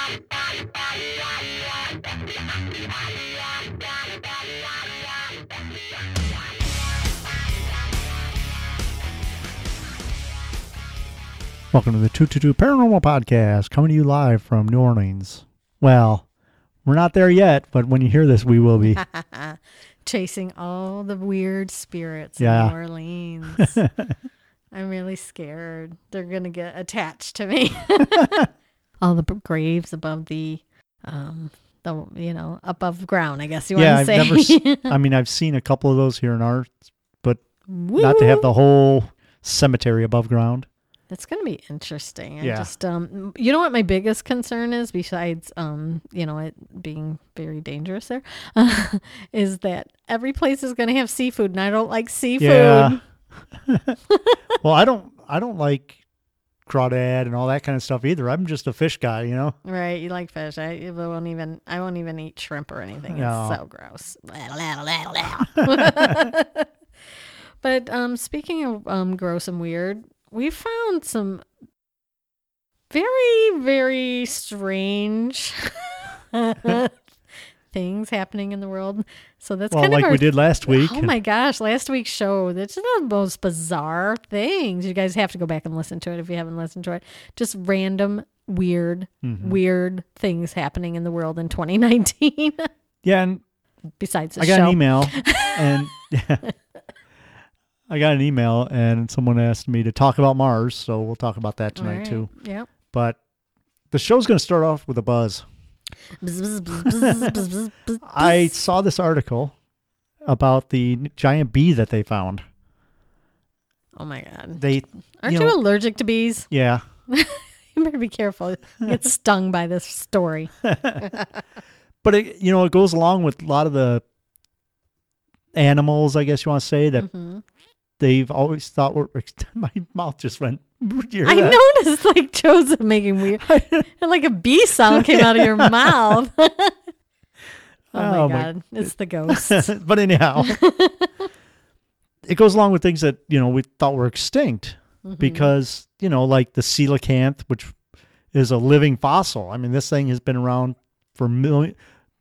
Welcome to the 222 Paranormal Podcast, coming to you live from New Orleans. Well, we're not there yet, but when you hear this, we will be. Chasing all the weird spirits Yeah. in New Orleans. I'm really scared. They're going to get attached to me. All the graves above the above ground, I guess you want to say. I've seen a couple of those here in ours, but not to have the whole cemetery above ground. It's going to be interesting. Yeah. Just, you know what my biggest concern is, besides, it being very dangerous there, is that every place is going to have seafood, and I don't like seafood. Yeah. Well, I don't like crawdad and all that kind of stuff either. I'm just a fish guy, you know. Right, you like fish. I won't even eat shrimp or anything. No. It's so gross. But speaking of gross and weird, we found some very, very strange things happening in the world. So that's kind of we did last week. Oh my gosh, last week's show. That's the most bizarre things. You guys have to go back and listen to it if you haven't listened to it. Just random, weird things happening in the world in 2019. Yeah, and besides the I show. got an email, and I got an email, and someone asked me to talk about Mars, so we'll talk about that tonight too. Yep. But the show's going to start off with a buzz. I saw this article about the giant bee that they found. Oh my God. Aren't you allergic to bees? Yeah. You better be careful. You get stung by this story. But it goes along with a lot of the animals, I guess you want to say, that they've always thought were. My mouth just went. I noticed, like, Joseph making weird, and like a bee sound came out of your mouth. Oh my God, it's the ghost. But anyhow, it goes along with things that we thought were extinct because like the coelacanth, which is a living fossil. I mean, this thing has been around for millions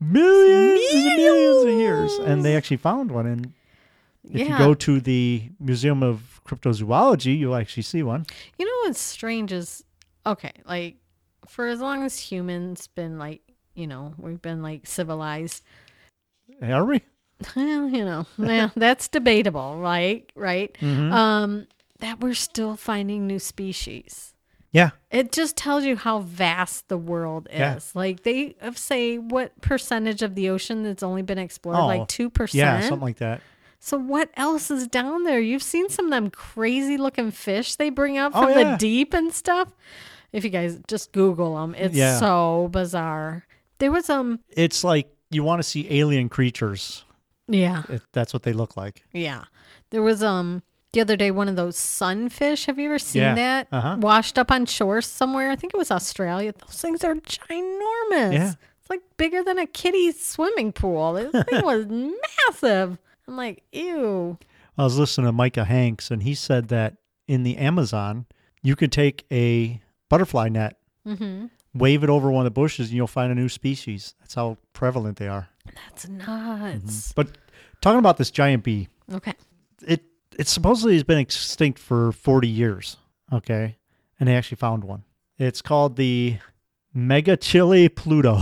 of years, and they actually found one. And if you go to the Museum of Cryptozoology, you'll actually see one. You know what's strange is, okay, like for as long as humans been like, we've been like civilized. Are we? Well, yeah, that's debatable, right? Mm-hmm. That we're still finding new species. Yeah. It just tells you how vast the world is. Yeah. Like they say what percentage of the ocean that's only been explored? Like 2%? Yeah, something like that. So what else is down there? You've seen some of them crazy looking fish they bring up from the deep and stuff. If you guys just Google them, it's so bizarre. There was It's like you want to see alien creatures. Yeah. That's what they look like. Yeah. There was the other day one of those sunfish. Have you ever seen that? Washed up on shore somewhere? I think it was Australia. Those things are ginormous. Yeah. It's like bigger than a kiddie's swimming pool. This thing was massive. I'm like, ew. I was listening to Micah Hanks, and he said that in the Amazon, you could take a butterfly net, wave it over one of the bushes, and you'll find a new species. That's how prevalent they are. That's nuts. But talking about this giant bee. Okay. It supposedly has been extinct for 40 years. Okay. And they actually found one. It's called the Megachile Pluto.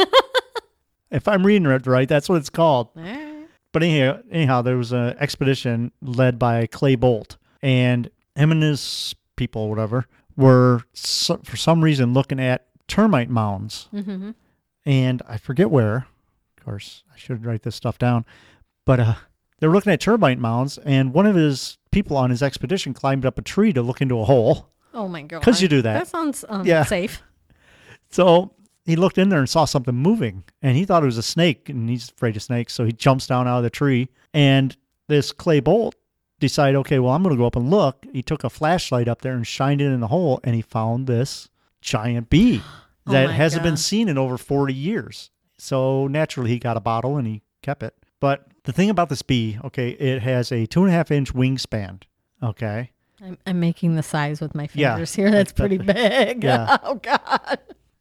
If I'm reading it right, that's what it's called. But anyhow, there was an expedition led by Clay Bolt, and him and his people, whatever, were for some reason looking at termite mounds. And I forget where. Of course, I should write this stuff down. But they were looking at termite mounds, and one of his people on his expedition climbed up a tree to look into a hole. Oh, my God. Because you do that. That sounds safe. So he looked in there and saw something moving, and he thought it was a snake, and he's afraid of snakes, so he jumps down out of the tree, and this Clay Bolt decided, okay, well, I'm going to go up and look. He took a flashlight up there and shined it in the hole, and he found this giant bee that hasn't been seen in over 40 years. So naturally, he got a bottle, and he kept it. But the thing about this bee, okay, it has a 2.5-inch wingspan, okay? I'm making the size with my fingers here. That's pretty big. Yeah. Oh, God.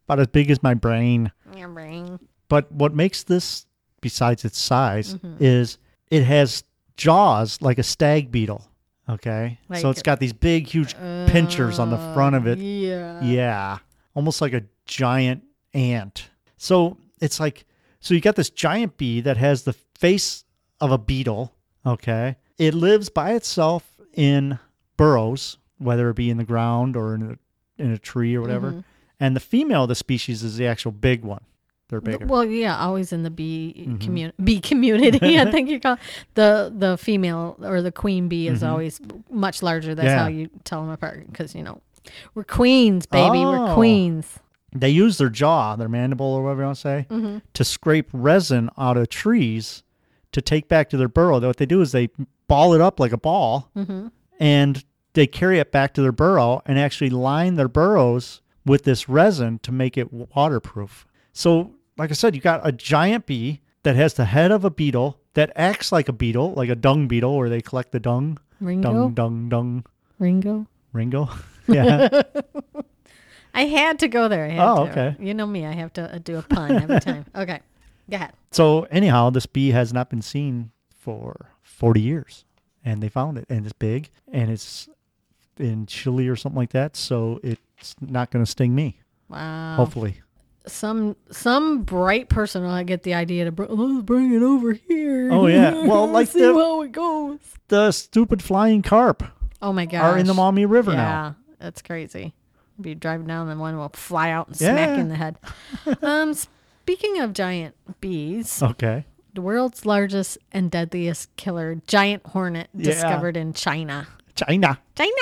about as big as my brain. Your brain. But what makes this, besides its size, is it has jaws like a stag beetle. Okay, so Like- it's got these big, huge pinchers on the front of it. Yeah. Yeah, almost like a giant ant. So it's like, so you got this giant bee that has the face of a beetle. Okay, it lives by itself in burrows, whether it be in the ground or in a tree or whatever. And the female of the species is the actual big one. They're bigger. Well, yeah, always in the bee community. I think you call the female or the queen bee is always much larger. That's Yeah. how you tell them apart because we're queens, baby. We're Oh. queens. They use their jaw, their mandible or whatever you want to say, to scrape resin out of trees to take back to their burrow. What they do is they ball it up like a ball and they carry it back to their burrow and actually line their burrows with this resin to make it waterproof. So, like I said, you got a giant bee that has the head of a beetle that acts like a beetle, like a dung beetle where they collect the dung. Ringo. Dung. Ringo. Ringo. Yeah. I had to go there. I had Oh, to. okay. You know me. I have to do a pun every time. Okay. Go ahead. So anyhow, this bee has not been seen for 40 years, and they found it, and it's big, and it's in Chile or something like that, so it's not going to sting me, Wow. hopefully. Some bright person will get the idea to let's bring it over here. Oh, yeah. Well, like see how it goes. The stupid flying carp Oh my gosh. are in the Maumee River now. Yeah, that's crazy. Be driving down, and one will fly out and smack you in the head. Speaking of giant bees, Okay. the world's largest and deadliest killer giant hornet Yeah. discovered in China. China.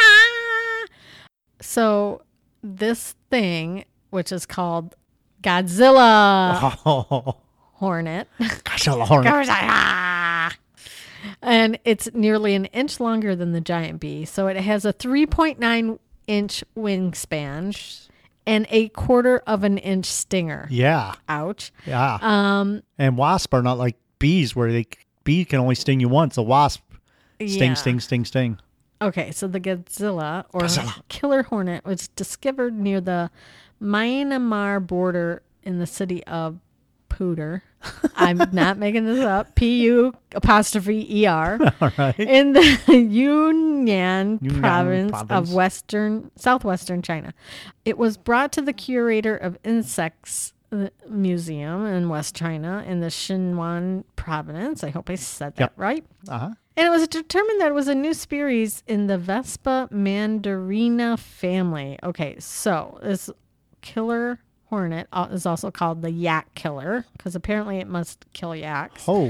So this thing, which is called Godzilla Oh, hornet, gosh, a hornet. Godzilla! And it's nearly an inch longer than the giant bee. So it has a 3.9-inch wingspan and a quarter of an inch stinger. Yeah. Ouch. Yeah. And wasps are not like bees where bee can only sting you once. A wasp Yeah. sting. Okay, so the Godzilla or killer hornet was discovered near the Myanmar border in the city of Pooter. I'm not making this up. P-U''ER. All right. In the Yunnan province province. of southwestern China. It was brought to the curator of insects museum in West China in the Sichuan province. I hope I said that Yep. right. Uh-huh. And it was determined that it was a new species in the Vespa mandarina family. Okay, so this killer hornet is also called the yak killer because apparently it must kill yaks. Oh.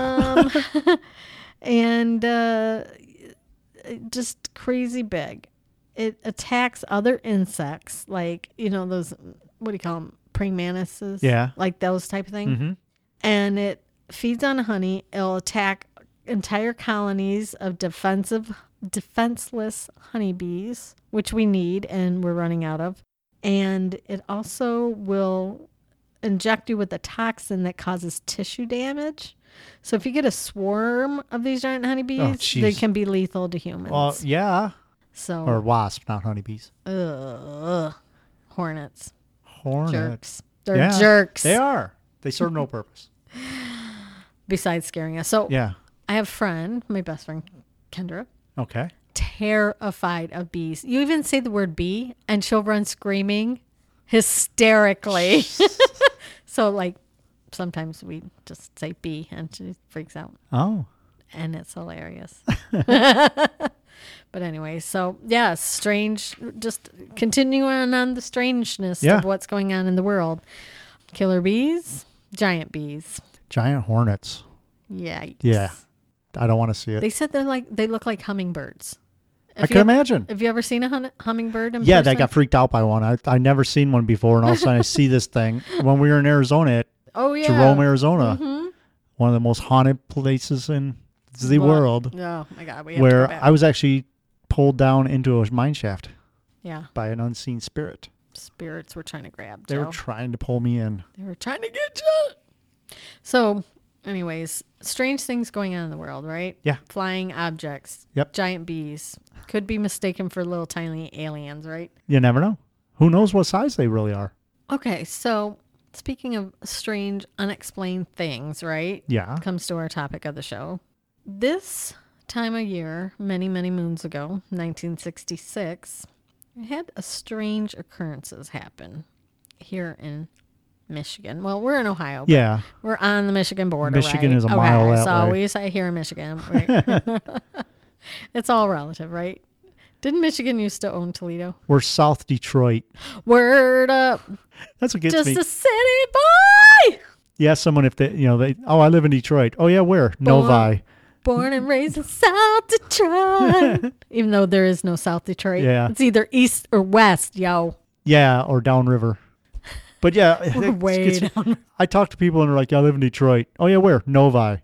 And just crazy big. It attacks other insects like, those, what do you call them? Praying mantises? Yeah. Like those type of thing. Mm-hmm. And it feeds on honey. It'll attack entire colonies of defenseless honeybees, which we need and we're running out of. And it also will inject you with a toxin that causes tissue damage. So if you get a swarm of these giant honeybees, they can be lethal to humans. Well, yeah. So Or wasp, not honeybees. hornets. Hornet. Jerks. They're jerks. They are. They serve no purpose. Besides scaring us. So Yeah. I have a friend, my best friend, Kendra, Okay. terrified of bees. You even say the word bee and she'll run screaming hysterically. So like sometimes we just say bee and she freaks out Oh. and it's hilarious. But anyway, so yeah, strange, just continuing on the strangeness Yeah. of what's going on in the world. Killer bees, giant bees. Giant hornets. Yikes. Yeah. I don't want to see it. They said they look like hummingbirds. I can imagine. Have you ever seen a hummingbird in Yeah, person? they got freaked out by one. I never seen one before, and all of a sudden I see this thing. When we were in Arizona, at Oh yeah. Jerome, Arizona, one of the most haunted places in the world, Oh my God. We have to where go back. I was actually pulled down into a mine shaft Yeah. by an unseen spirit. Spirits were trying to grab They Joe. were trying to pull me in. They were trying to get you. So, anyways, strange things going on in the world, right? Yeah. Flying objects. Yep. Giant bees. Could be mistaken for little tiny aliens, right? You never know. Who knows what size they really are? Okay, so speaking of strange, unexplained things, right? Yeah. Comes to our topic of the show. This time of year, many, many moons ago, 1966, we had a strange occurrences happen here in Michigan. Well, we're in Ohio, but Yeah. we're on the Michigan border, Michigan right? is a mile that so way. we say here in Michigan. Right? It's all relative, right? Didn't Michigan used to own Toledo? We're South Detroit. Word up. That's what gets Just me. a city boy. You ask someone if they, I live in Detroit. Oh, yeah, where? Novi. Born and raised in South Detroit. Even though there is no South Detroit. Yeah. It's either east or west, yo. Yeah, or downriver. But yeah, We're way down. I talk to people and they're like, I live in Detroit. Oh, yeah, where? Novi.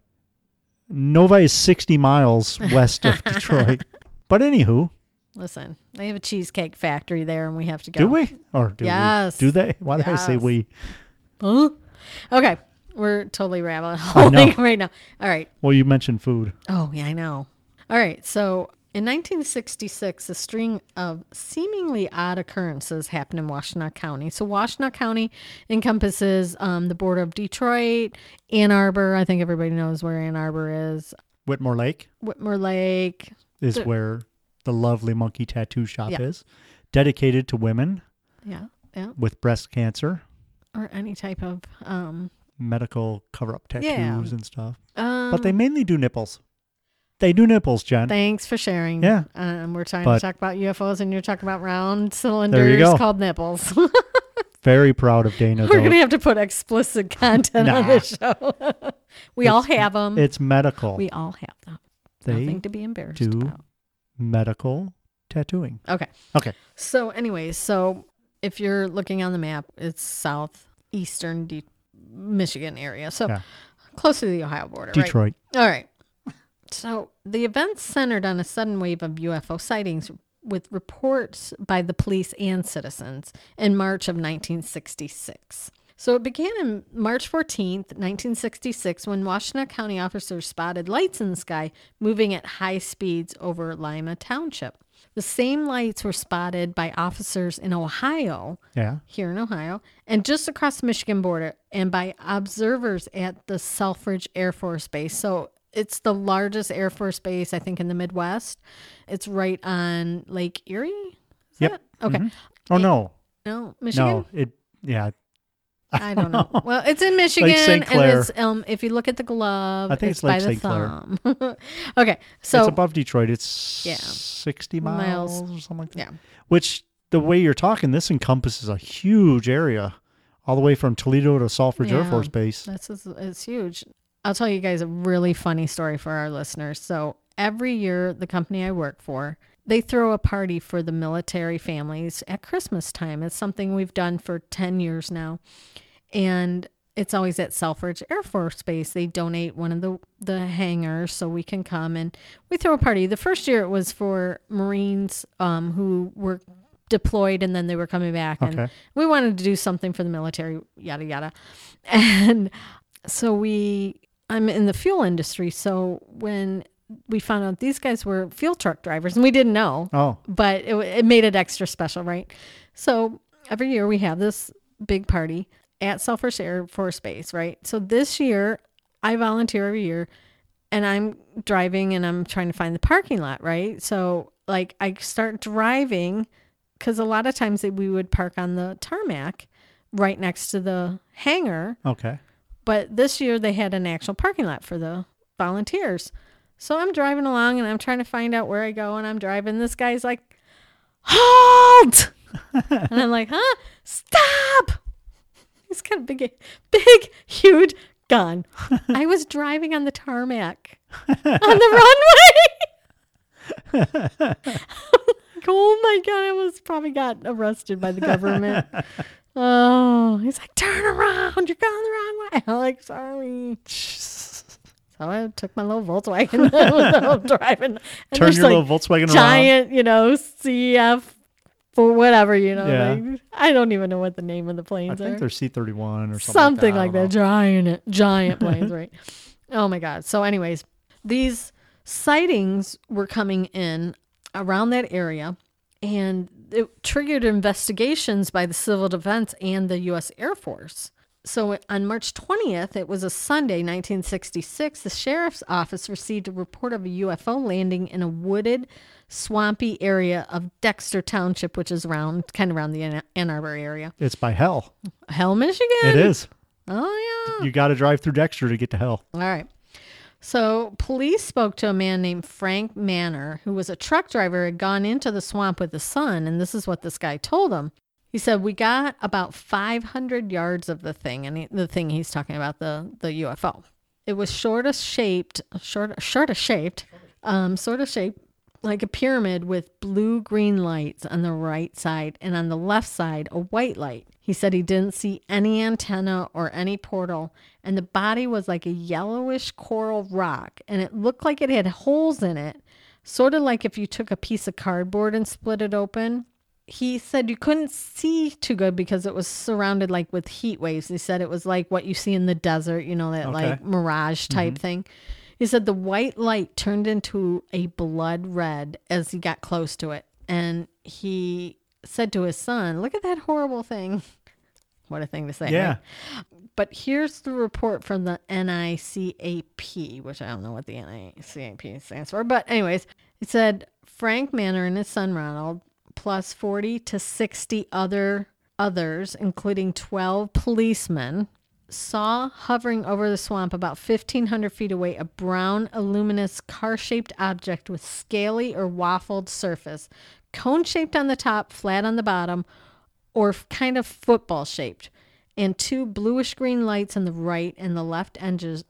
Novi is 60 miles west of Detroit. But anywho. Listen, they have a cheesecake factory there and we have to go. Do we? Or do Yes. we? Do they? Why did I say Yes. we? Huh? Okay. We're totally rabbit I know. holing right now. All right. Well, you mentioned food. Oh, yeah, I know. All right. So in 1966, a string of seemingly odd occurrences happened in Washtenaw County. So Washtenaw County encompasses the border of Detroit, Ann Arbor. I think everybody knows where Ann Arbor is. Whitmore Lake Whitmore Lake. is where the lovely monkey tattoo shop Yeah. is. Dedicated to women Yeah. Yeah. with breast cancer, Or any type of medical cover-up tattoos Yeah. and stuff. But they mainly do nipples. They do nipples, Jen. Thanks for sharing. Yeah. We're trying But- to talk about UFOs and you're talking about round cylinders go. called nipples. Very proud of Dana, We're though. going to have to put explicit content on Nah. this show. We all have them. It's medical. We all have them. They Nothing to be embarrassed do about. medical tattooing. Okay. Okay. So anyways, if you're looking on the map, it's southeastern Michigan area. So Yeah. close to the Ohio border, right? Detroit. All right. So the event centered on a sudden wave of UFO sightings with reports by the police and citizens in March of 1966. So it began on March 14th, 1966, when Washtenaw County officers spotted lights in the sky moving at high speeds over Lima Township. The same lights were spotted by officers in Ohio, Yeah. here in Ohio, and just across the Michigan border, and by observers at the Selfridge Air Force Base. So it's the largest Air Force base, I think, in the Midwest. It's right on Lake Erie. Is Yep. that? Okay. Mhm. Oh, no. No, Michigan? No. Yeah. I don't know. Well, it's in Michigan, St. and Clair. it's if you look at the glove, I think it's by Lake the St. Clair. thumb. Okay, so it's above Detroit. It's Yeah. 60 miles or something like that. yeah, Which, the way you're talking, this encompasses a huge area, all the way from Toledo to Selfridge Air Yeah. Force Base. it's huge. I'll tell you guys a really funny story for our listeners. So every year, the company I work for, they throw a party for the military families at Christmas time. It's something we've done for 10 years now. And it's always at Selfridge Air Force Base. They donate one of the hangars so we can come and we throw a party. The first year it was for Marines who were deployed and then they were coming back. And Okay. we wanted to do something for the military, yada, yada. And so I'm in the fuel industry. So when we found out these guys were fuel truck drivers and we didn't know, Oh, but it made it extra special, right? So every year we have this big party at Selfridge Air Force Base, right? So this year I volunteer every year and I'm driving and I'm trying to find the parking lot, right? So like I start driving because a lot of times we would park on the tarmac right next to the hangar. okay. But this year they had an actual parking lot for the volunteers. So I'm driving along and I'm trying to find out where I go and I'm driving. This guy's like, halt! And I'm like, huh? Stop! He's got a big, huge gun. I was driving on the tarmac on the runway. Oh my God, I almost probably got arrested by the government. Oh, he's like, turn around, you're going the wrong way. I'm like, sorry. So I took my little Volkswagen that I was driving. And Turn there's your like little Volkswagen around. giant, CF for whatever, Yeah. like, I don't even know what the name of the I planes think are. they're C-31 or something. Something I like don't that. know. Giant planes, right? Oh my God. So anyways, these sightings were coming in around that area And it triggered investigations by the Civil Defense and the U.S. Air Force. So on March 20th, it was a Sunday, 1966, the sheriff's office received a report of a UFO landing in a wooded, swampy area of Dexter Township, which is kind of around the Ann Arbor area. It's by Hell. Hell, Michigan? It is. Oh, yeah. You got to drive through Dexter to get to Hell. All right. So police spoke to a man named Frank Manor, who was a truck driver, had gone into the swamp with his son, and this is what this guy told him. He said, we got about 500 yards of the thing, and the thing he's talking about, the UFO. It was sort of shaped like a pyramid with blue-green lights on the right side, and on the left side, a white light. He said he didn't see any antenna or any portal, and the body was like a yellowish coral rock, and it looked like it had holes in it, sort of like if you took a piece of cardboard and split it open. He said you couldn't see too good because it was surrounded like with heat waves. He said it was like what you see in the desert, that like mirage type thing. He said the white light turned into a blood red as he got close to it. And he said to his son, look at that horrible thing. What a thing to say. Yeah. Right? But here's the report from the NICAP, which I don't know what the NICAP stands for. But anyways, it said Frank Manor and his son Ronald, plus 40 to 60 others, including 12 policemen, saw hovering over the swamp about 1,500 feet away a brown, luminous, car-shaped object with scaly or waffled surface, cone-shaped on the top, flat on the bottom, or kind of football-shaped, and two bluish-green lights on the right and the left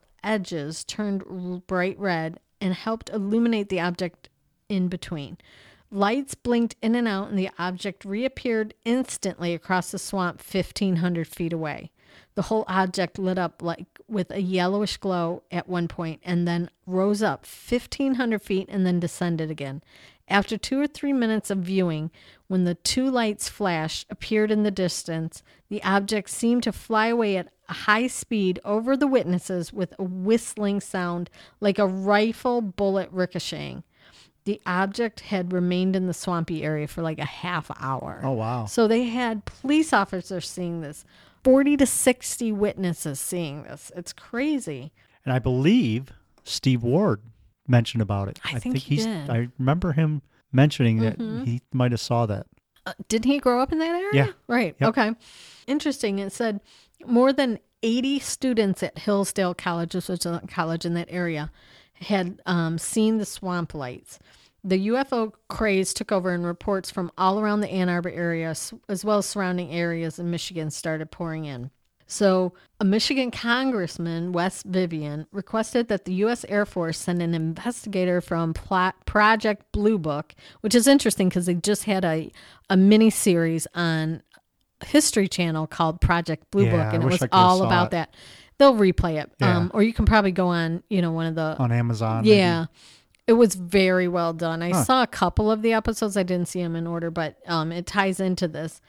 edges turned bright red and helped illuminate the object in between. Lights blinked in and out, and the object reappeared instantly across the swamp 1,500 feet away. The whole object lit up like with a yellowish glow at one point, and then rose up 1,500 feet and then descended again. After 2 or 3 minutes of viewing, when the two lights flashed appeared in the distance, the object seemed to fly away at a high speed over the witnesses with a whistling sound like a rifle bullet ricocheting. The object had remained in the swampy area for like a half hour. Oh, wow. So they had police officers seeing this, 40 to 60 witnesses seeing this. It's crazy. And I believe Steve Ward mentioned about it. I think he did. I remember him mentioning that he might have saw that. Didn't he grow up in that area? Yeah. Right. Yep. Okay. Interesting. It said more than 80 students at Hillsdale College, which was a college in that area, had seen the swamp lights. The UFO craze took over, and reports from all around the Ann Arbor area, as well as surrounding areas in Michigan, started pouring in. So a Michigan congressman, Wes Vivian, requested that the U.S. Air Force send an investigator from Project Blue Book, which is interesting because they just had a mini-series on History Channel called Project Blue Book, and it was all about that. They'll replay it. Yeah. Or you can probably go on, one of the... On Amazon. Yeah. Maybe. It was very well done. I saw a couple of the episodes. I didn't see them in order, but it ties into this.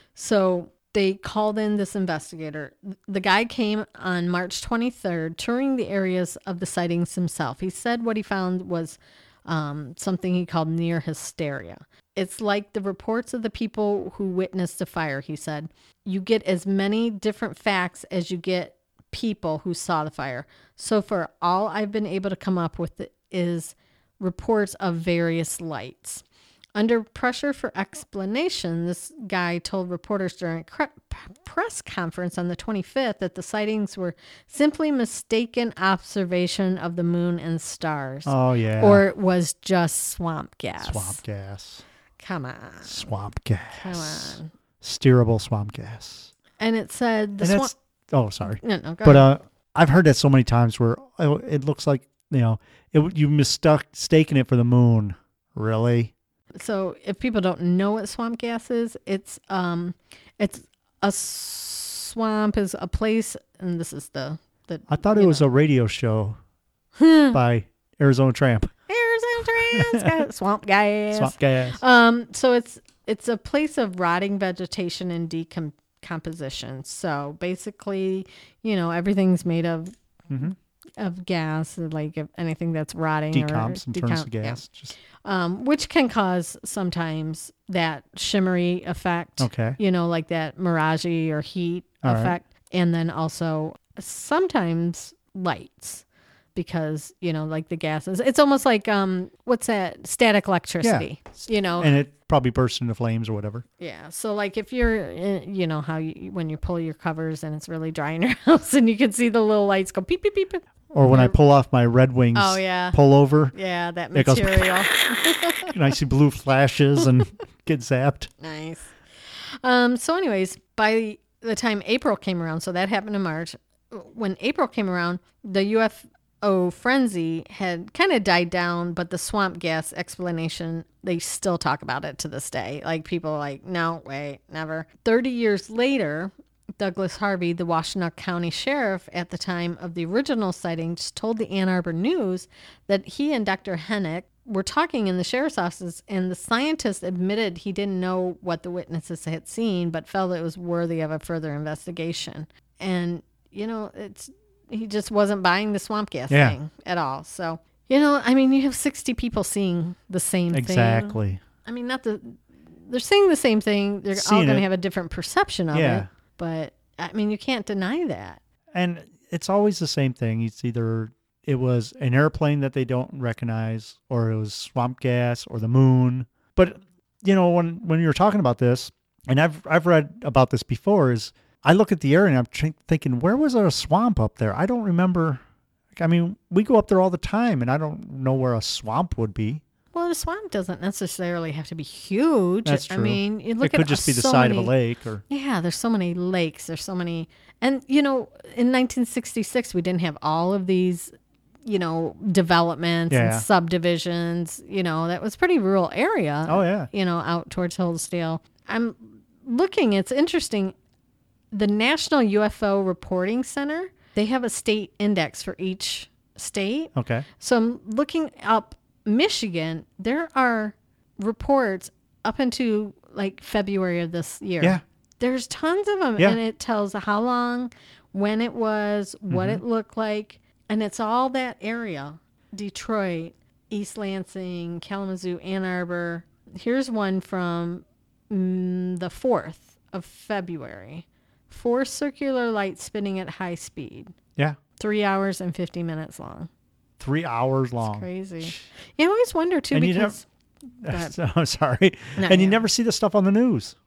So they called in this investigator. The guy came on March 23rd, touring the areas of the sightings himself. He said what he found was something he called near hysteria. It's like the reports of the people who witnessed the fire, he said. You get as many different facts as you get people who saw the fire. So far, all I've been able to come up with is reports of various lights. Under pressure for explanation, this guy told reporters during a press conference on the 25th that the sightings were simply mistaken observation of the moon and stars. Oh, yeah. Or it was just swamp gas. Swamp gas. Come on. Swamp gas. Come on. Steerable swamp gas. And it said the swamp... Oh, sorry. No, go but ahead. I've heard that so many times where it looks like, you mistaken it for the moon. Really? So if people don't know what swamp gas is, it's a swamp is a place, and this is the I thought it was a radio show by Arizona Tramp. Arizona Tramp, swamp gas. Swamp gas. So it's a place of rotting vegetation and decomposition. So basically, everything's made of of gas, like if anything that's rotting Decomps and turns to yeah. gas. Just Which can cause sometimes that shimmery effect. okay. Like that mirage or heat All right. effect. And then also sometimes lights because, like the gases. It's almost like, what's that? Static electricity, And it probably bursts into flames or whatever. Yeah. So like if you're, how when you pull your covers and it's really dry in your house and you can see the little lights go beep, beep, beep. beep. Or when I pull off my Red Wings Oh, yeah. pullover, Yeah, that it goes material. and I see blue flashes and get zapped. Nice. So anyways, by the time April came around, so that happened in March, when April came around, the UFO frenzy had kind of died down, but the swamp gas explanation, they still talk about it to this day. Like people are like, no, wait, never. 30 years later, Douglas Harvey, the Washtenaw County Sheriff at the time of the original sightings, told the Ann Arbor News that he and Dr. Hennick were talking in the sheriff's office, and the scientist admitted he didn't know what the witnesses had seen, but felt it was worthy of a further investigation. And, he just wasn't buying the swamp gas thing at all. So, you have 60 people seeing the same thing. Exactly. I mean, they're seeing the same thing. They're all going to have a different perception of it. But, you can't deny that. And it's always the same thing. It's either it was an airplane that they don't recognize, or it was swamp gas, or the moon. But, when you're talking about this, and I've read about this before, is I look at the area and I'm thinking, where was there a swamp up there? I don't remember. We go up there all the time, and I don't know where a swamp would be. Well, the swamp doesn't necessarily have to be huge. That's true. You look at it could just be the side of a lake. Yeah, there's so many lakes. There's so many. And, in 1966, we didn't have all of these, developments and subdivisions. That was pretty rural area. Oh, yeah. Out towards Hillsdale. I'm looking, it's interesting. The National UFO Reporting Center, they have a state index for each state. Okay. So I'm looking up Michigan. There are reports up into like February of this year. Yeah. There's tons of them. Yeah. And it tells how long, when it was, what it looked like. And it's all that area. Detroit, East Lansing, Kalamazoo, Ann Arbor. Here's one from the 4th of February. 4 circular lights spinning at high speed. Yeah. 3 hours and 50 minutes long. 3 hours long. It's crazy. You always wonder too, And because I'm sorry. No, and you never see this stuff on the news.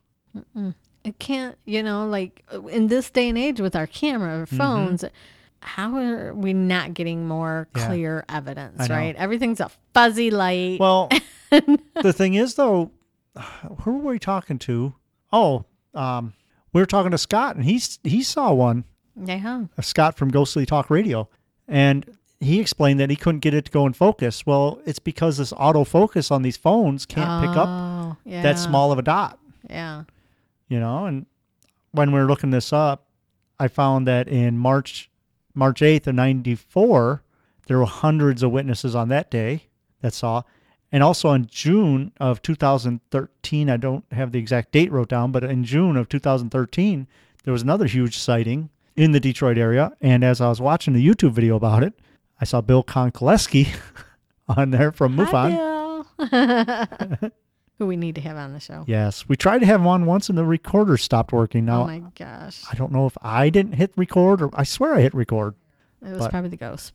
it can't, like in this day and age with our camera, our phones, how are we not getting more clear evidence, right? Everything's a fuzzy light. Well, the thing is, though, who were we talking to? Oh, we were talking to Scott, and he saw one. Yeah. Scott from Ghostly Talk Radio. And he explained that he couldn't get it to go in focus. Well, it's because this autofocus on these phones can't pick up that small of a dot. Yeah. And when we were looking this up, I found that in March 8th of 94, there were hundreds of witnesses on that day that saw. And also in June of 2013, I don't have the exact date wrote down, but in June of 2013, there was another huge sighting in the Detroit area. And as I was watching the YouTube video about it, I saw Bill Konkoleski on there from MUFON. Hi, Bill. Who we need to have on the show. Yes. We tried to have him on once and the recorder stopped working. Now, oh my gosh. I don't know if I didn't hit record or I swear I hit record. It was probably the ghost.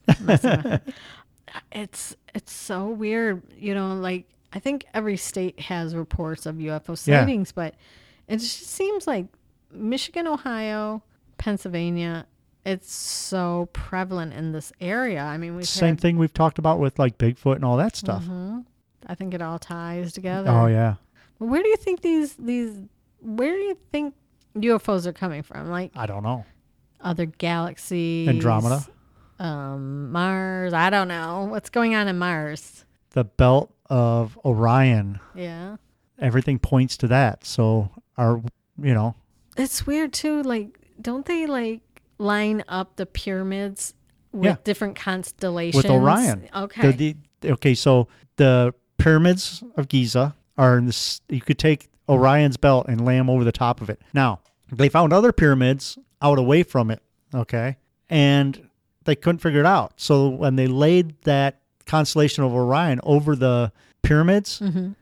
It's so weird. I think every state has reports of UFO sightings, but it just seems like Michigan, Ohio, Pennsylvania, it's so prevalent in this area. Same thing we've talked about with like Bigfoot and all that stuff. Mm-hmm. I think it all ties together. Oh yeah. Well, where do you think where do you think UFOs are coming from? Like, I don't know. Other galaxies. Andromeda. Mars. I don't know. What's going on in Mars? The belt of Orion. Yeah. Everything points to that. So It's weird too. Like, don't they like line up the pyramids with different constellations? With Orion. Okay. So the pyramids of Giza are in this. You could take Orion's belt and lay them over the top of it. Now, they found other pyramids out away from it. Okay. And they couldn't figure it out. So when they laid that constellation of Orion over the pyramids,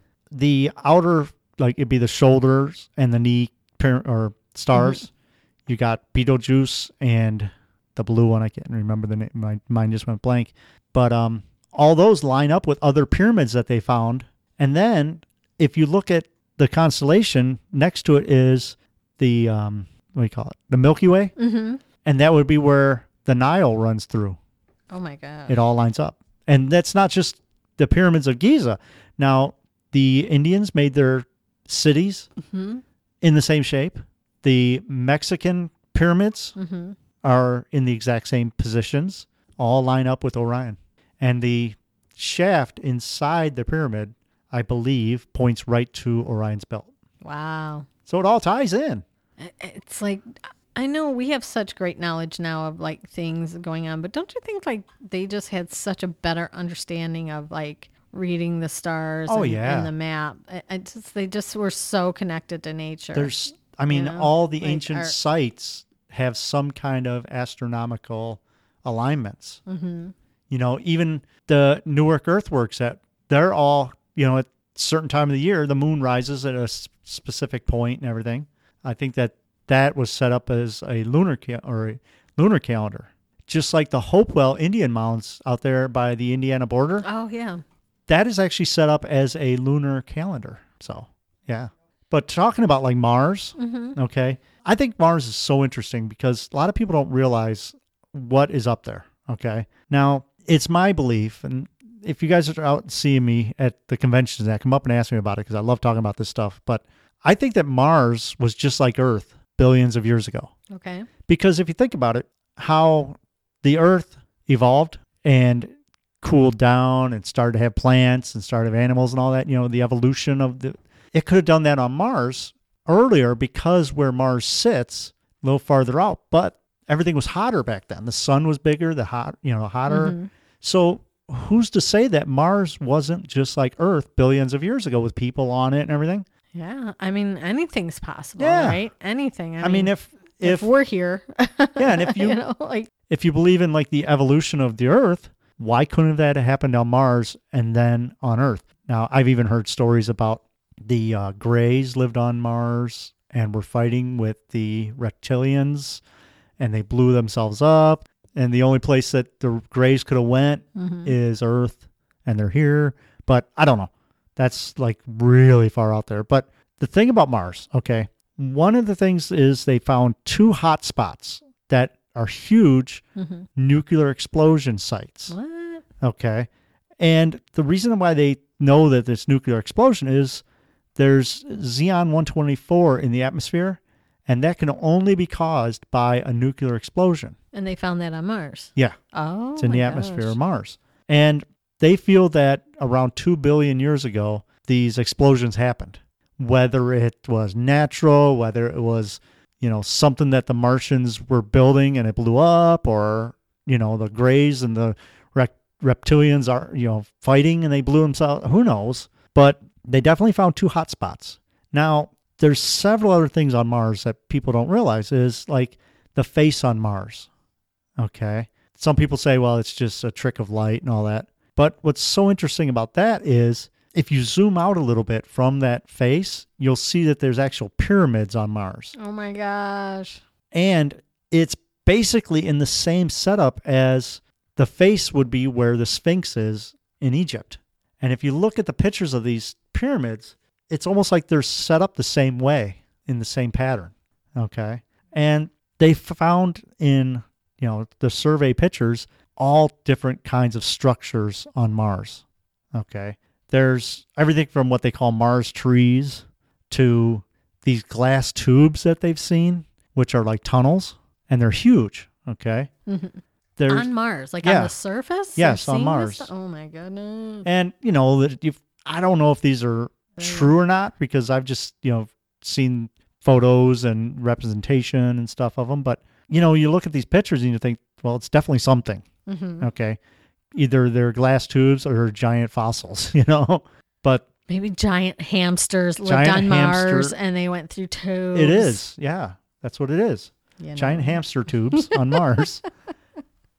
the outer, like it'd be the shoulders and the knee or stars. You got Betelgeuse and the blue one. I can't remember the name. My mind just went blank. But all those line up with other pyramids that they found. And then if you look at the constellation, next to it is the, what do you call it? The Milky Way. And that would be where the Nile runs through. Oh, my God. It all lines up. And that's not just the pyramids of Giza. Now, the Indians made their cities in the same shape. The Mexican pyramids are in the exact same positions, all line up with Orion. And the shaft inside the pyramid, I believe, points right to Orion's belt. Wow. So it all ties in. It's like, I know we have such great knowledge now of like things going on, but don't you think like they just had such a better understanding of like reading the stars and the map? They just were so connected to nature. There's, I mean, all the ancient sites have some kind of astronomical alignments. You know, even the Newark earthworks, they're all, you know, at a certain time of the year, the moon rises at a specific point and everything. I think that was set up as a lunar calendar. Just like the Hopewell Indian Mounds out there by the Indiana border. Oh, yeah. That is actually set up as a lunar calendar. So, yeah. But talking about like Mars, okay, I think Mars is so interesting because a lot of people don't realize what is up there, okay? Now, it's my belief, and if you guys are out seeing me at the conventions, that come up and ask me about it because I love talking about this stuff, but I think that Mars was just like Earth billions of years ago. Okay. Because if you think about it, how the Earth evolved and cooled down and started to have plants and started to have animals and all that, you know, the evolution of it could have done that on Mars earlier because where Mars sits a little farther out, but everything was hotter back then. The sun was bigger, hotter. So who's to say that Mars wasn't just like Earth billions of years ago with people on it and everything? Yeah. I mean, anything's possible, right? Anything. I mean, if we're here. Yeah, and if you, if you believe in like the evolution of the Earth, why couldn't that have happened on Mars and then on Earth? Now, I've even heard stories about the Greys lived on Mars and were fighting with the reptilians, and they blew themselves up. And the only place that the Greys could have went is Earth, and they're here. But I don't know. That's like really far out there. But the thing about Mars, okay, one of the things is they found 2 hot spots that are huge nuclear explosion sites. What? Okay. And the reason why they know that this nuclear explosion is there's Xenon-124 in the atmosphere, and that can only be caused by a nuclear explosion. And they found that on Mars? Yeah. Oh, it's in the atmosphere of Mars. And they feel that around 2 billion years ago, these explosions happened. Whether it was natural, whether it was, you know, something that the Martians were building and it blew up, or, you know, the Greys and the reptilians are, you know, fighting and they blew themselves. Who knows? But they definitely found 2 hot spots. Now, there's several other things on Mars that people don't realize is like the face on Mars. Okay. Some people say, well, it's just a trick of light and all that. But what's so interesting about that is if you zoom out a little bit from that face, you'll see that there's actual pyramids on Mars. Oh my gosh. And it's basically in the same setup as the face would be where the Sphinx is in Egypt. And if you look at the pictures of these pyramids, it's almost like they're set up the same way in the same pattern. Okay. And they found in, you know, the survey pictures, all different kinds of structures on Mars. Okay. There's everything from what they call Mars trees to these glass tubes that they've seen, which are like tunnels, and they're huge. Okay. On Mars, like on the surface? Yes, on Mars. Oh my goodness. And, you know, I don't know if these are true or not because I've just, you know, seen photos and representation and stuff of them. But, you know, you look at these pictures and you think, well, it's definitely something. Okay. Either they're glass tubes or giant fossils, you know, but maybe giant hamsters lived on Mars and they went through tubes. It is. Yeah. That's what it is. You know. Giant hamster tubes on Mars.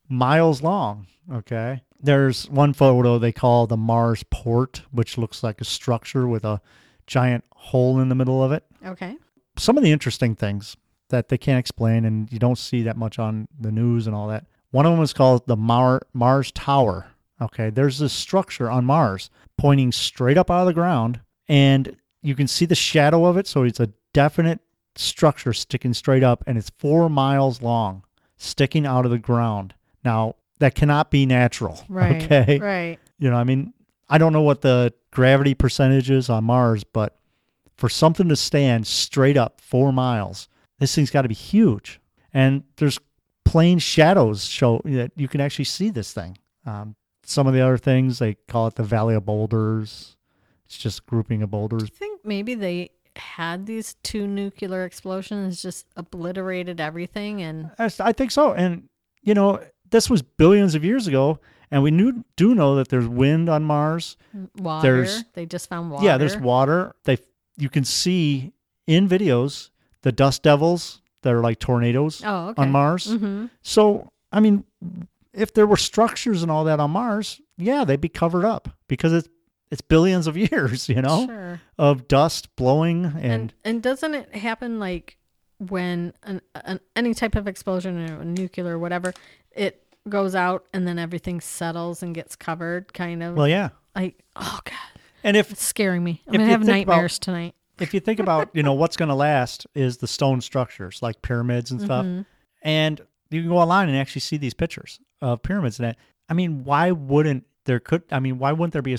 miles long. Okay. There's one photo they call the Mars Port, which looks like a structure with a giant hole in the middle of it. Okay. Some of the interesting things that they can't explain and you don't see that much on the news and all that. One of them is called the Mars Tower. Okay. There's this structure on Mars pointing straight up out of the ground, and you can see the shadow of it. So it's a definite structure sticking straight up, and it's 4 miles long, sticking out of the ground. Now, that cannot be natural. Right. Okay. Right. You know, I mean, I don't know what the gravity percentage is on Mars, but for something to stand straight up 4 miles, this thing's got to be huge. And there's plain shadows show that you can actually see this thing. Some of the other things, they call it the Valley of Boulders. It's just a grouping of boulders. I think maybe they had these 2 nuclear explosions, just obliterated everything. And I think so. And, you know, this was billions of years ago, and we do know that there's wind on Mars. water. They just found water. Yeah, there's water. You can see in videos the dust devils that are like tornadoes on Mars. Mm-hmm. So, I mean, if there were structures and all that on Mars, yeah, they'd be covered up because it's billions of years, you know, Sure. of dust blowing And doesn't it happen like when any type of explosion or nuclear or whatever, it goes out and then everything settles and gets covered, kind of? well, yeah. Like, oh God, And if it's scaring me. I'm if gonna you have think about- nightmares tonight. if you think about, you know, what's going to last is the stone structures like pyramids and stuff. Mm-hmm. And you can go online and actually see these pictures of pyramids. And that, I mean, why wouldn't there be a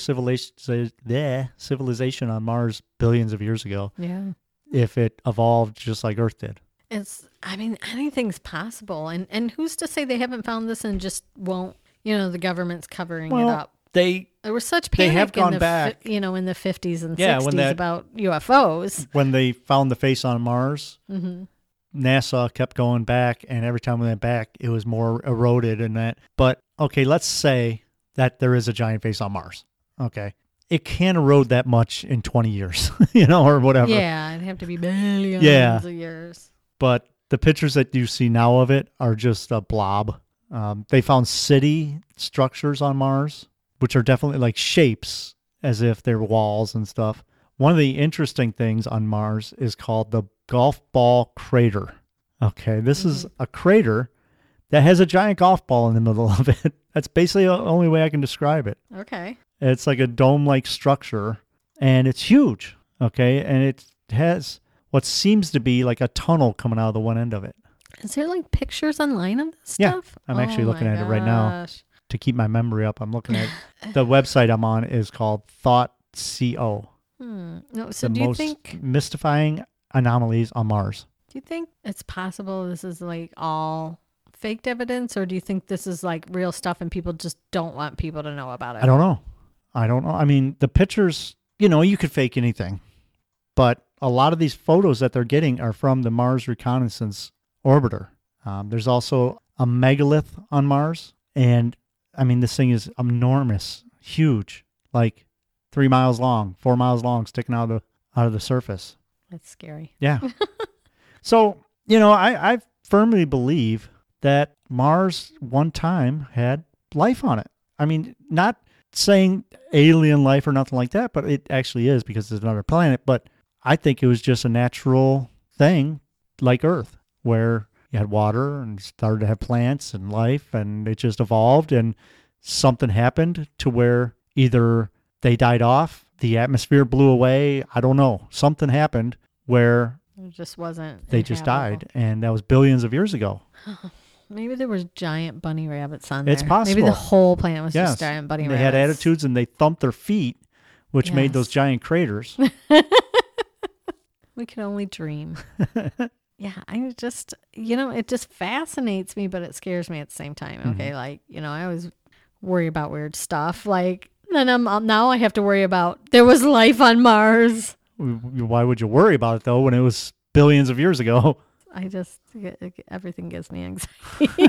civilization on Mars billions of years ago Yeah. if it evolved just like Earth did? I mean, anything's possible. And who's to say they haven't found this and just won't, the government's covering it up. There was such they panic have gone in the back. in the 50s and Yeah, 60s about UFOs. When they found the face on Mars, Mm-hmm. NASA kept going back, and every time we went back, it was more eroded and that. But okay, let's say that there is a giant face on Mars. Okay. It can't erode that much in 20 years, or whatever. Yeah, it'd have to be billions of years. But the pictures that you see now of it are just a blob. They found city structures on Mars, which are definitely like shapes as if they're walls and stuff. One of the interesting things on Mars is called the Golf Ball Crater. Okay, this is a crater that has a giant golf ball in the middle of it. That's basically the only way I can describe it. Okay. It's like a dome-like structure, and it's huge. Okay, and it has what seems to be like a tunnel coming out of the one end of it. Is there like pictures online of this Yeah, stuff? I'm actually looking my at it right now. gosh. To keep my memory up, I'm looking at the website I'm on is called Thought.co. No, so The do you most think mystifying anomalies on Mars. it's possible this is like all faked evidence, or do you think this is like real stuff and people just don't want people to know about it? I don't know. I mean, the pictures, you could fake anything, but a lot of these photos that they're getting are from the Mars Reconnaissance Orbiter. There's also a megalith on Mars, and I mean, this thing is enormous, huge, like 3 miles long, 4 miles long, sticking out of the surface. That's scary. Yeah. So, I firmly believe that Mars one time had life on it. I mean, not saying alien life or nothing like that, but it actually is because it's another planet. But I think it was just a natural thing like Earth, where you had water and started to have plants and life, and it just evolved, and something happened to where either they died off, the atmosphere blew away, I don't know. Something happened where It just wasn't. they just inhabitable. died, and that was billions of years ago. Maybe there was giant bunny rabbits on there. It's possible. Maybe the whole planet was Yes. just giant bunny And rabbits. they had attitudes, and they thumped their feet, which made those Yes. giant craters. We can only dream. Yeah, I just, it just fascinates me, but it scares me at the same time. Okay, I always worry about weird stuff. Like, then now I have to worry about there was life on Mars. Why would you worry about it, though, when it was billions of years ago? I just, everything gives me anxiety.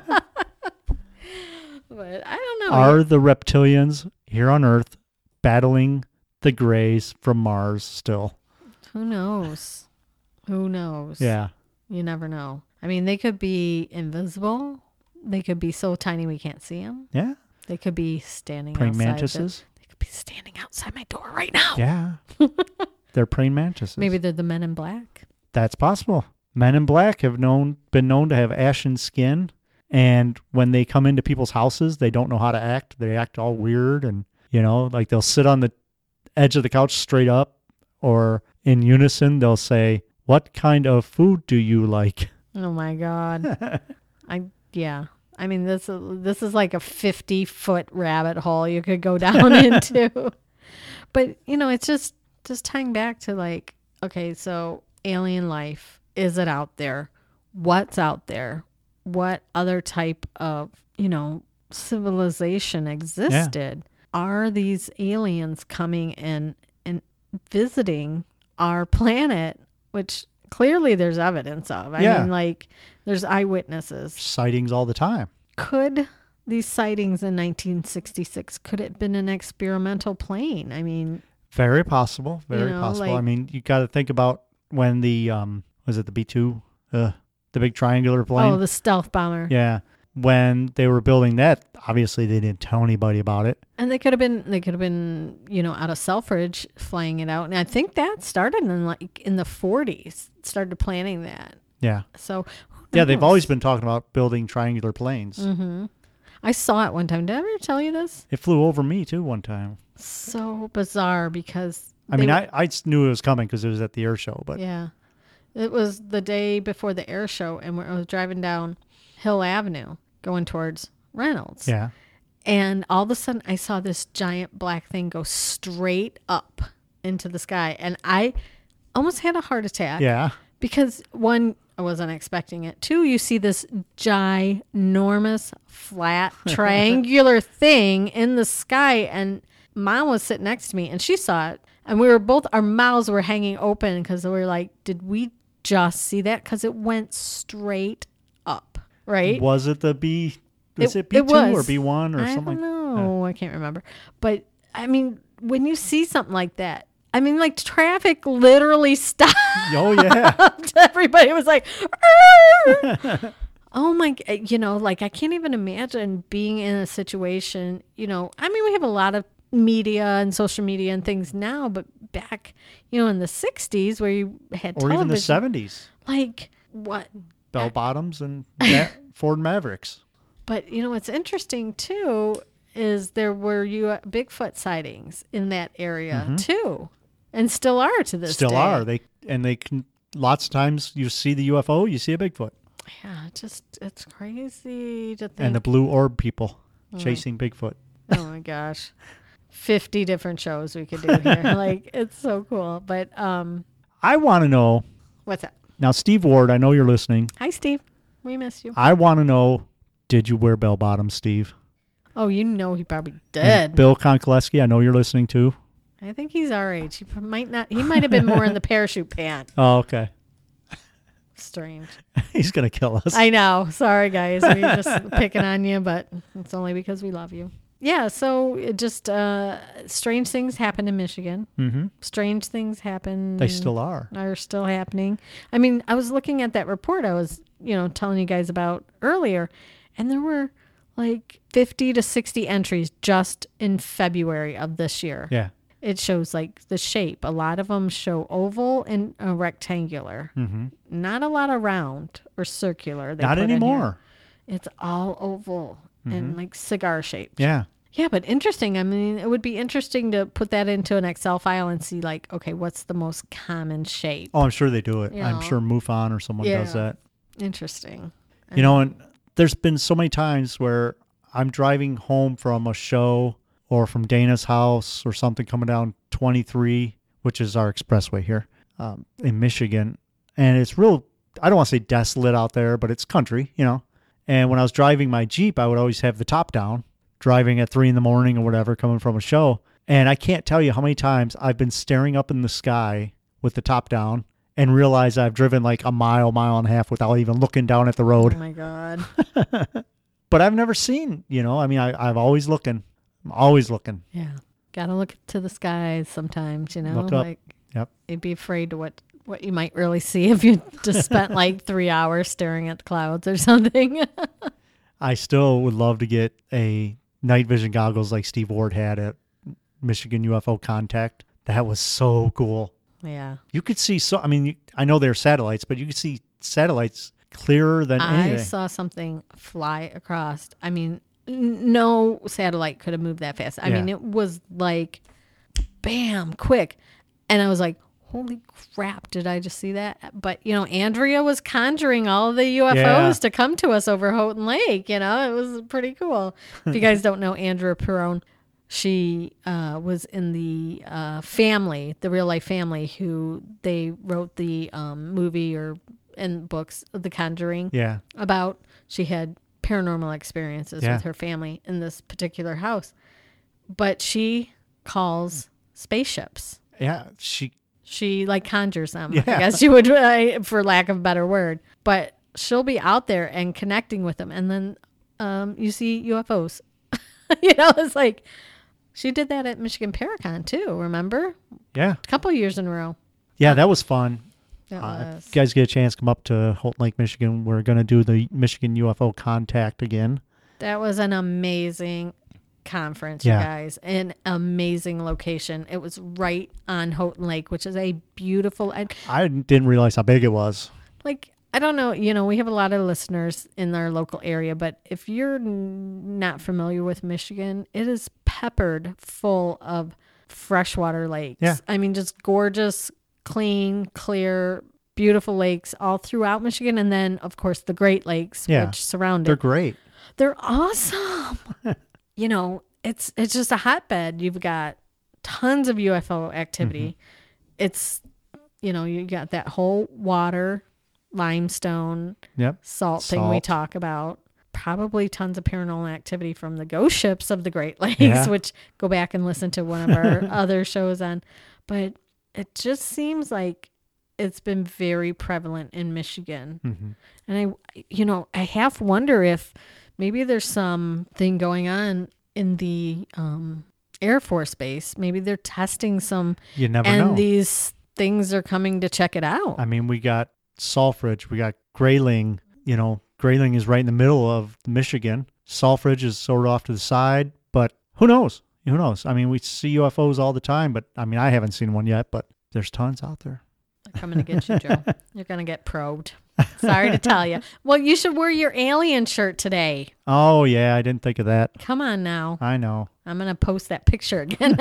But I don't know. Are the reptilians here on Earth battling the Greys from Mars still? Who knows? Who knows? Yeah. You never know. I mean, they could be invisible. They could be so tiny we can't see them. Yeah. They could be standing Praying outside. mantises. They could be standing outside my door right now. Yeah. They're praying mantises. Maybe they're the Men in Black. That's possible. Men in Black have been known to have ashen skin, and when they come into people's houses, they don't know how to act. They act all weird, and like they'll sit on the edge of the couch straight up, or in unison they'll say, "What kind of food do you like?" Oh my God. I mean, this is like a 50-foot rabbit hole you could go down into. But, it's just tying back to like, okay, so alien life, is it out there? What's out there? What other type of, civilization existed? Yeah. Are these aliens coming in and visiting our planet, which clearly there's evidence of? I mean, like, there's eyewitnesses. Sightings all the time. Could these sightings in 1966, could it have been an experimental plane? I mean... Very possible. Very possible. I mean, you got to think about when the, was it the B-2? The big triangular plane? Oh, the stealth bomber. Yeah. When they were building that, obviously they didn't tell anybody about it. And they could have been, out of Selfridge flying it out. And I think that started in the 40s, started planning that. Yeah. So, yeah, they've always been talking about building triangular planes. Mm-hmm. I saw it one time. Did I ever tell you this? It flew over me too one time. So bizarre because... I knew it was coming because it was at the air show, but... Yeah. It was the day before the air show, and I was driving down Hill Avenue going towards Reynolds. Yeah. And all of a sudden, I saw this giant black thing go straight up into the sky, and I almost had a heart attack. Yeah. Because one, I wasn't expecting it. Two, you see this ginormous, flat, triangular thing in the sky, and Mom was sitting next to me, and she saw it, and we were both, our mouths were hanging open because we were like, did we just see that? Because it went straight up, right? Was it the B? Was it B2 or B1 or something? I don't know. I can't remember. But, I mean, when you see something like that, I mean, like, traffic literally stopped. Oh, yeah. Everybody was like, oh, my, like, I can't even imagine being in a situation, I mean, we have a lot of media and social media and things now, but back, in the 60s where you had or television. Even the 70s. Like, what? Bell bottoms and Ford Mavericks. But, what's interesting, too, is there were Bigfoot sightings in that area, too. And still are to this day. Still are. They can, lots of times you see the UFO, you see a Bigfoot. Yeah, it's crazy to think. And the blue orb people chasing Bigfoot. Oh, my gosh. 50 different shows we could do here. Like, it's so cool. But I want to know. What's that? Now, Steve Ward, I know you're listening. Hi, Steve. We missed you. I want to know, did you wear bell bottoms, Steve? Oh, he probably did. And Bill Konkoleski, I know you're listening too. I think he's our age. He might not. He might have been more in the parachute pant. Oh, okay. Strange. He's going to kill us. I know. Sorry, guys. We're just picking on you, but it's only because we love you. Yeah, so it just strange things happen in Michigan. Mm-hmm. Strange things happen. They still are. Are still happening. I mean, I was looking at that report I was, telling you guys about earlier, and there were like 50 to 60 entries just in February of this year. Yeah. It shows like the shape. A lot of them show oval and rectangular. Mm-hmm. Not a lot of round or circular. Not anymore. It's all oval. And like cigar shaped. Yeah. Yeah, but interesting. I mean, it would be interesting to put that into an Excel file and see like, okay, what's the most common shape? Oh, I'm sure they do it. I'm sure MUFON or someone does that. Interesting. And there's been so many times where I'm driving home from a show or from Dana's house or something coming down 23, which is our expressway here in Michigan. And it's real, I don't want to say desolate out there, but it's country, And when I was driving my Jeep, I would always have the top down, driving at 3 a.m. or whatever, coming from a show. And I can't tell you how many times I've been staring up in the sky with the top down and realize I've driven like a mile and a half without even looking down at the road. Oh, my God. But I've never seen, I mean, I'm always looking. I'm always looking. Yeah. Got to look to the skies sometimes, Look up. Like, yep. You'd be afraid to what you might really see if you just spent like 3 hours staring at the clouds or something. I still would love to get a night vision goggles like Steve Ward had at Michigan UFO Contact. That was so cool. Yeah. You could see I know they're satellites, but you could see satellites clearer than anything. I saw something fly across. I mean, no satellite could have moved that fast. I mean, it was like, bam, quick. And I was like, holy crap, did I just see that? But, Andrea was conjuring all of the UFOs to come to us over Houghton Lake. It was pretty cool. If you guys don't know Andrea Perrone, she was in the family, the real life family, who they wrote the movie and books, The Conjuring, about. She had paranormal experiences with her family in this particular house. But she calls spaceships. Yeah, she like conjures them. I guess you would, for lack of a better word. But she'll be out there and connecting with them, and then you see UFOs. It's like she did that at Michigan Paracon too. Remember? Yeah, a couple years in a row. Yeah, that was fun. Was. If you guys get a chance, come up to Houghton Lake, Michigan. We're going to do the Michigan UFO Contact again. That was an amazing conference, you guys. An amazing location. It was right on Houghton Lake, which is a beautiful... I didn't realize how big it was. Like, I don't know, we have a lot of listeners in our local area, but if you're not familiar with Michigan, it is peppered full of freshwater lakes. Yeah. I mean, just gorgeous, clean, clear, beautiful lakes all throughout Michigan. And then, of course, the Great Lakes, which surround it. They're great. They're awesome. It's just a hotbed. You've got tons of UFO activity. Mm-hmm. It's, you got that whole water, limestone, salt thing we talk about. Probably tons of paranormal activity from the ghost ships of the Great Lakes, which go back and listen to one of our other shows on. But it just seems like it's been very prevalent in Michigan. Mm-hmm. And I half wonder if maybe there's something going on in the Air Force Base. Maybe they're testing some. You never know. And these things are coming to check it out. I mean, we got Saltridge, we got Grayling. Grayling is right in the middle of Michigan. Saltridge is sort of off to the side, but who knows? Who knows? I mean, we see UFOs all the time, but I mean, I haven't seen one yet, but there's tons out there. They're coming to get you, Joe. You're going to get probed. Sorry to tell you. Well, you should wear your alien shirt today. Oh, yeah. I didn't think of that. Come on now. I know. I'm going to post that picture again.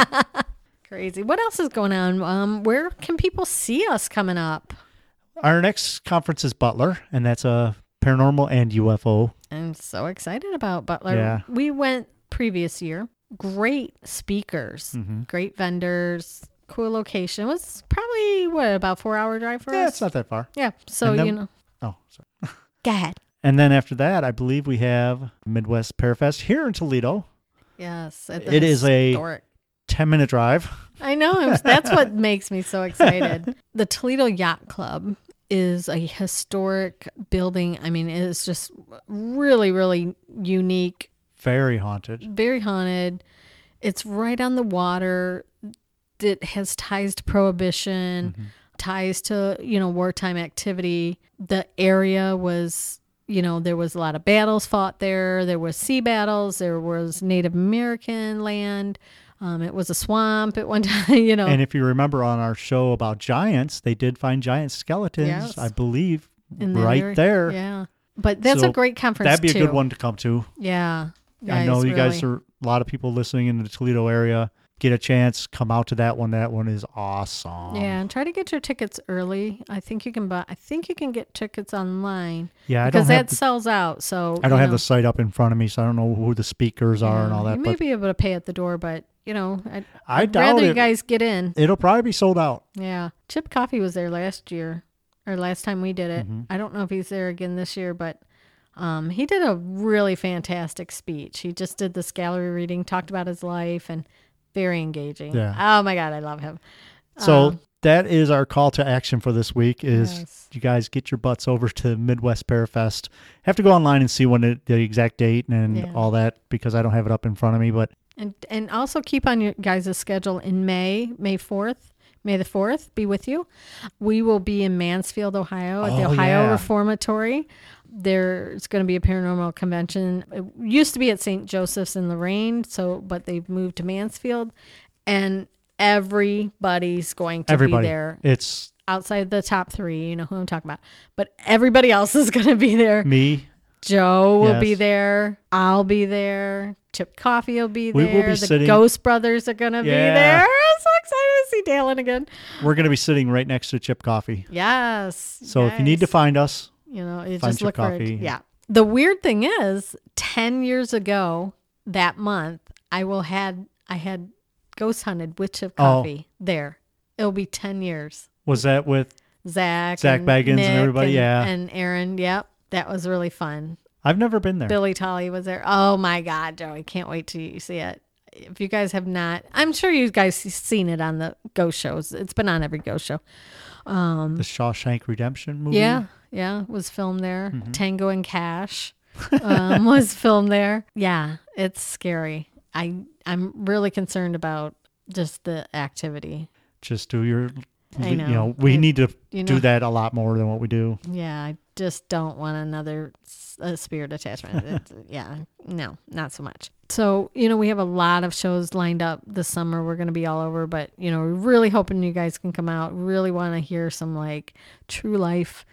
Crazy. What else is going on? Where can people see us coming up? Our next conference is Butler, and that's a paranormal and UFO. I'm so excited about Butler. Yeah. We went previous year. Great speakers, great vendors, cool location. It was probably, about 4-hour drive for us? Yeah, it's not that far. Yeah, so, Oh, sorry. Go ahead. And then after that, I believe we have Midwest Parafest here in Toledo. Yes. It is a 10-minute drive. I know. That's what makes me so excited. The Toledo Yacht Club is a historic building. I mean, it is just really, really unique. Very haunted. Very haunted. It's right on the water. It has ties to Prohibition, ties to, wartime activity. The area was, there was a lot of battles fought there. There was sea battles. There was Native American land. It was a swamp at one time, And if you remember on our show about giants, they did find giant skeletons, I believe, right there. Yeah. But that's a great conference, that'd be a good one to come to. Yeah. I know you guys are, a lot of people listening in the Toledo area. Get a chance, come out to that one. That one is awesome. Yeah, and try to get your tickets early. I think you can get tickets online. Yeah, because that sells out. So I don't have the site up in front of me, so I don't know who the speakers are and all that. You may be able to pay at the door, but I'd doubt rather you guys get in. It'll probably be sold out. Yeah, Chip Coffey was there last year, or last time we did it. I don't know if he's there again this year, but he did a really fantastic speech. He just did this gallery reading, talked about his life, and very engaging. Yeah. Oh my God, I love him. So that is our call to action for this week is you guys get your butts over to Midwest Parafest. Have to go online and see when the exact date and all that because I don't have it up in front of me. But And also keep on your guys' schedule in May the 4th, be with you. We will be in Mansfield, Ohio at the Ohio Reformatory. there's going to be a paranormal convention. It used to be at St. Joseph's in Lorraine, but they've moved to Mansfield, and everybody's going to be there. It's outside the top 3, you know who I'm talking about. But everybody else is going to be there. Me. Joe will be there. I'll be there. Chip Coffee will be there. We will be sitting. Ghost Brothers are going to be there. I'm so excited to see Dalen again. We're going to be sitting right next to Chip Coffee. Yes. So if you need to find us, you find just look Chip for Coffee. it. Yeah. The weird thing is, 10 years ago that month, I had ghost hunted with Chip Coffee there. It'll be 10 years. Was that with Zach Baggins Nick and everybody? and Aaron. Yep. That was really fun. I've never been there. Billy Tully was there. Oh my God, Joey. Can't wait till you see it. If you guys have not, I'm sure you guys have seen it on the ghost shows. It's been on every ghost show. The Shawshank Redemption movie? Yeah. Was filmed there. Mm-hmm. Tango and Cash was filmed there. Yeah, it's scary. I'm really concerned about just the activity. Just do your... I know. We need to do that a lot more than what we do. Yeah, I just don't want another spirit attachment. No, not so much. So, we have a lot of shows lined up this summer. We're going to be all over, but, we're really hoping you guys can come out. Really want to hear some, true life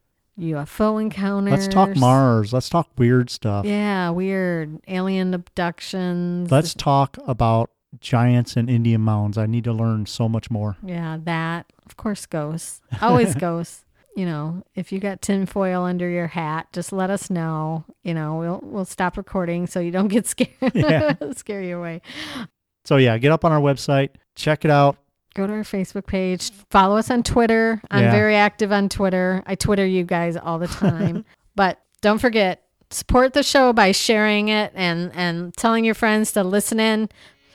UFO encounters. Let's talk Mars. Let's talk weird stuff. Yeah, weird. Alien abductions. Let's talk about giants and Indian mounds. I need to learn so much more. Yeah, that. Of course, ghosts. Always ghosts. If you got tinfoil under your hat, just let us know. We'll stop recording so you don't get scared. Yeah. Scare you away. So get up on our website, check it out. Go to our Facebook page. Follow us on Twitter. I'm very active on Twitter. I Twitter you guys all the time. But don't forget, support the show by sharing it and telling your friends to listen in.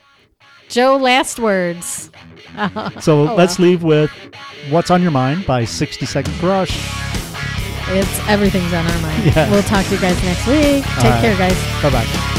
Joe, last words. Let's leave with What's on Your Mind by 60 Second Crush. Everything's on our mind. Yeah. We'll talk to you guys next week. Take care, guys. Bye-bye.